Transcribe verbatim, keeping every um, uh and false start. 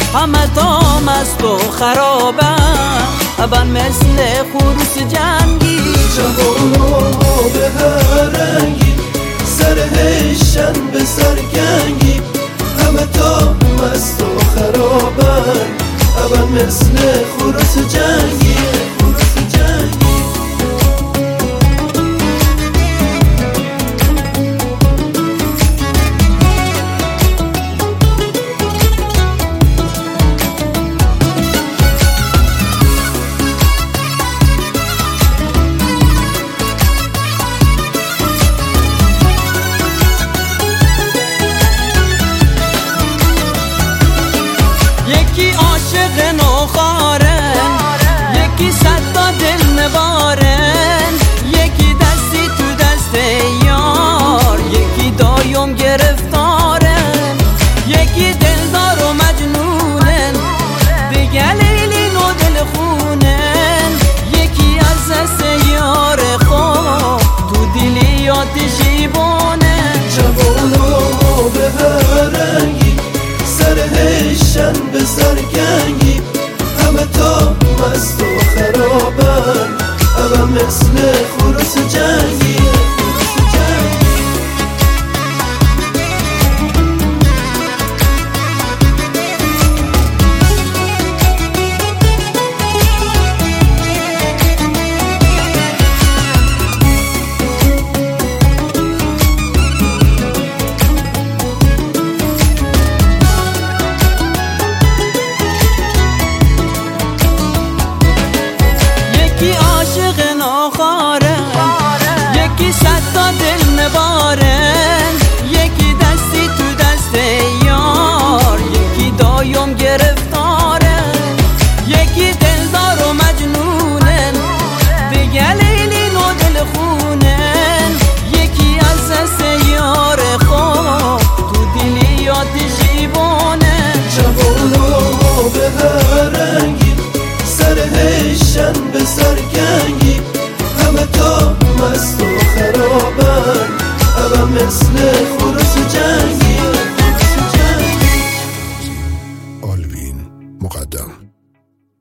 همه تا مست و خرابن، ابن مثل خروس جنگی. جوان‌ها به هر رنگی، سرهشن به سرگنگی، همه تا مست و خرابن، ابن مثل خروس جنگی. خروس جنگی یکی عاشق نوخارن، یکی صد تا دل نبارن، یکی دستی تو دست یار، یکی دایم گرفتارن، یکی دلدار و مجنونن، دیگه لیلین و دل خونن، یکی از دست یار خوب تو دلی یادشی بونن. جوان‌ها به هر رنگی، سرهشن به سرگنگی، همه تا مست و خرابن، ابن مثل خروس جنگی. یکی عاشق ناخارن، یکی صد تا دل نبارن، یکی دستی تو دست یار، یکی دایم گرفتارن، یکی دلدار و مجنونن، دیگه لیلین و دل خونن، یکی از دست یار خوب تو دلی یادشی بونن. جوان‌ها به هر رنگی، سرهشن به سرگنگی، همه تا مست و خرابن، ابن مثل خروس جنگی. آلوین مقدم